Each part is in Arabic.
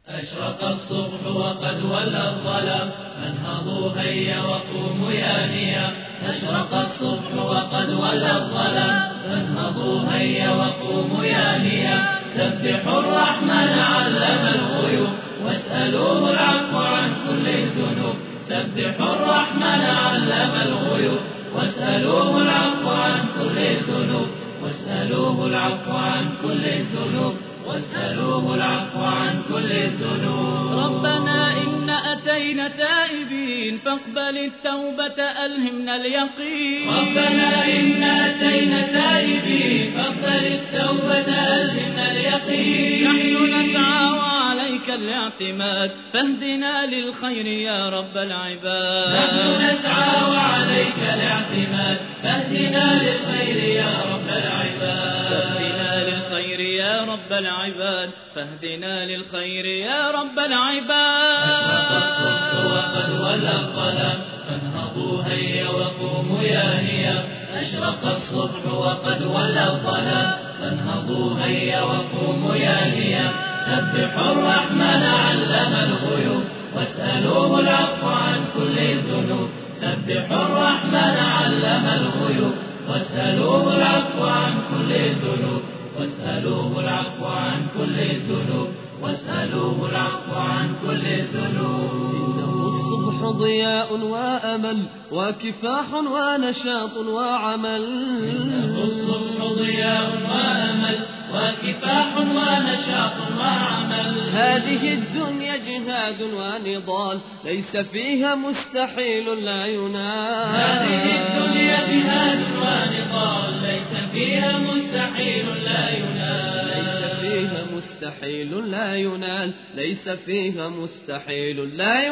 أشرق الصبح وقد ولى الظلام فانهضوا هيا وقوموا يا نيام. أشرق الصبح وقد ولى الظلام فانهضوا هيا وقوموا يا نيام. سبحوا الرحمن علم الغيوب واسألوه العفو عن كل الذنوب. سبحوا الرحمن علم الغيوب واسألوه العفو عن كل الذنوب. واسألوه العفو عن كل الذنوب. واسألوه العفو عن كل الذنوب. ربنا إن أتينا تائبين فاقبل التوبة ألهمنا اليقين. ربنا إن أتينا تائبين فاقبل التوبة ألهمنا اليقين. نحن نسعى وعليك الاعتماد فاهدنا للخير يا رب العباد. نحن نسعى وعليك الاعتماد فاهدنا للخير يا رب العباد. فاهدنا للخير يا رب العباد. فاهدنا للخير يا رب العباد. أشرق الصبح وقد ولى الظلام فانهضوا هيا وقوموا يا نيام. أشرق الصبح وقد ولى الظلام فانهضوا هيا وقوموا يا نيام. سبحوا الرحمن علم الغيوب واسألوه العفو عن كل الذنوب. سبحوا الرحمن علم الغيوب واسألوه العفو عن كل الذنوب. واسألوه العفو عن كل الذنوب. واسألوه العفو عن كل الذنوب. إنه الصبح ضياء وأمل وكفاح ونشاط وعمل. إنه الصبح ضياء وأمل وكفاح ونشاط وعمل. هذه الدنيا جهاد ونضال ليس فيها مستحيل لا ينال. هذه الدنيا جهاد ونضال ليس فيها مستحيل لا ينال. ليس فيها مستحيل لا ينال. ليس فيها مستحيل لا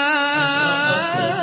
ينال.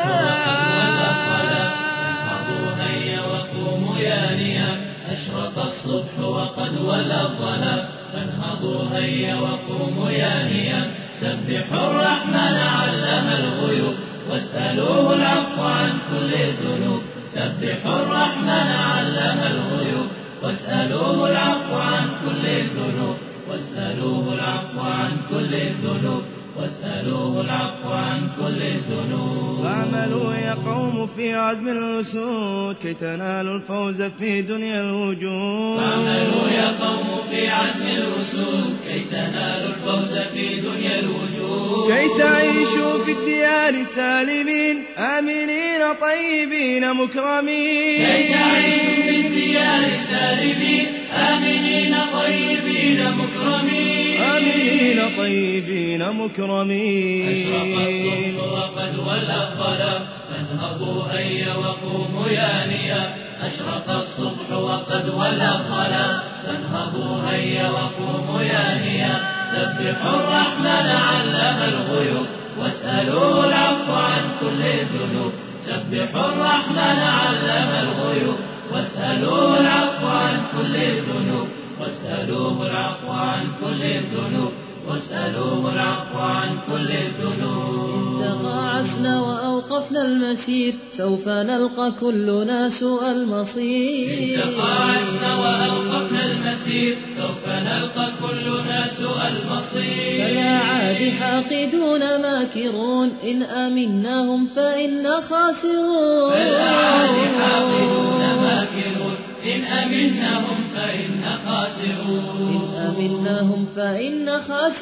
أشرق الصبح وقد ولى الظلام فانهضوا هيا وقوموا يا نيام. سبحوا الرحمن علم الغيوب واسألوه العفو عن كل الذنوب. سبحوا الرحمن علم الغيوب واسألوه العفو عن كل الذنوب. واسألوه العفو عن كل الذنوب. واسألوه العفو عن كل الذنوب. فاعملوا يا قوم في عزم الرسول كي تنالوا الفوز في دنيا الوجود. فاعملوا يا قوم في عزم الرسول كي تنالوا الفوز في دنيا الوجود. كي تعيشوا في الديار سالمين آمنين طيبين مكرمين. كي تعيشوا في الديار سالمين آمنين طيبين مكرمين. آمنين طيبين مكرمين. أشرق الصبح وقد ولى الظلام فانهضوا هيا وقوموا يا نيام. أشرق الصبح وقد ولى الظلام فانهضوا هيا وقوموا يا نيام. سبحوا الرحمن علم الغيوب واسألوه العفو عن كل الذنوب. سبحوا الرحمن علم الغيوب واسألوه العفو عن كل الذنوب. واسألوه العفو عن كل الذنوب. واسألوه العفو عن كل الذنوب. إن تقاعسنا وأوقفنا المسير سوف نلقى كلنا سوء المصير. إن تقاعسنا وأوقفنا المسير سوف نلقى كلنا سوء المصير. فيا عاد حاقدون ماكرون إن أمناهم فإنا خاسرون. فيا عاد حاقدون ماكرون إن أمناهم فإنا خاسرون. إن أمناهم فإنا خاسرون.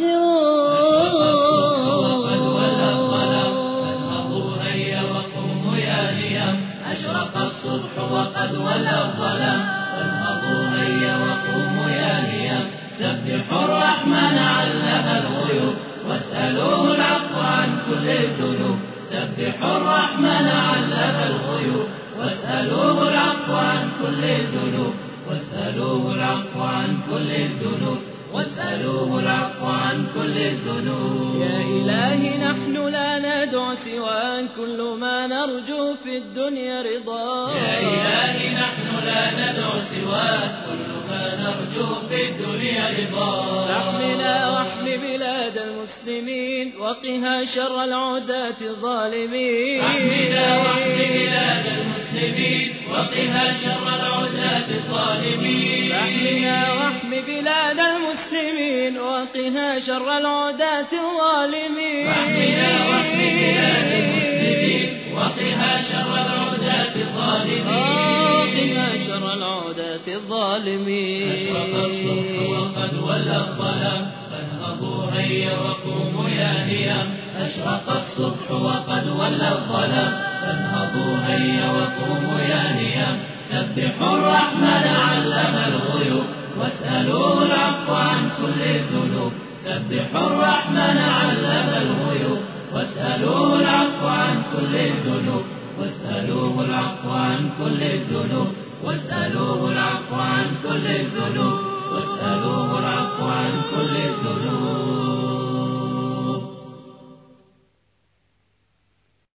وقد ولى الظلام فانهضوا هيا وقوموا يا نيام. أشرق الصبح وقد ولى الظلام فانهضوا هيا وقوموا يا نيام. سبحوا الرحمن علم الغيوب واسألوه العفو عن كل الذنوب. سبحوا الرحمن علم الغيوب واسألوه العفو عن كل الذنوب. واسألوه العفو عن كل الذنوب. واسألوه العفو عن كل الذنوب. يا إلهي نحن لا ندعو سواك كل ما نرجو في الدنيا رضاك. يا إلهي نحن لا ندعو سواك كل ما نرجو في الدنيا رضاك. احمنا واحم بلاد المسلمين وقها شر العداة الظالمين. احمنا واحم بلاد المسلمين وقها شر العداة الظالمين. احمنا واحم بلاد المسلمين وقها واحمنا شر العداة الظالمين. واحمنا واحم بلاد المسلمين وقها شر العداة الظالمين. وقنا شر العداة الظالمين. أشرق الصبح وقد ولى الظلام فانهضوا هيا وقوموا يا هيام. أشرق الصبح وقد ولى الظلام فانهضوا هيا وقوموا يا هيام. سبحوا الرحمن علم الغيوب واسألوه العفو عن كل الذنوب. سبحوا الرحمن علم الغيوب واسألوه العفو عن كل الذنوب. واسألوه العفو عن كل الذنوب. واسألوه العفو عن كل الذنوب.